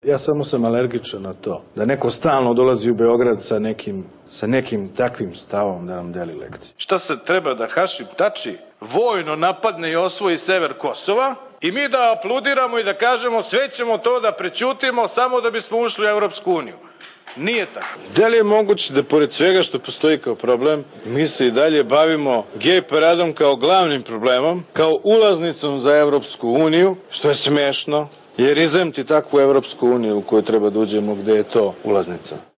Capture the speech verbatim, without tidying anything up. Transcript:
Ja samo sam alergičan na to. Da neko stalno dolazi u Beograd sa nekim, sa nekim takvim stavom da nam deli lekcije. Šta se treba da Hašim Tači vojno napadne i osvoji sever Kosova i mi da apludiramo i da kažemo sve ćemo to da prećutimo samo da bismo ušli u Evropsku uniju. Nije tako. Da li je moguće da pored svega što postoji kao problem, mi se i dalje bavimo gej paradom kao glavnim problemom, kao ulaznicom za Evropsku uniju, što je smešno, jer izemti takvu Evropsku uniju u koju treba da uđemo gde je to ulaznica.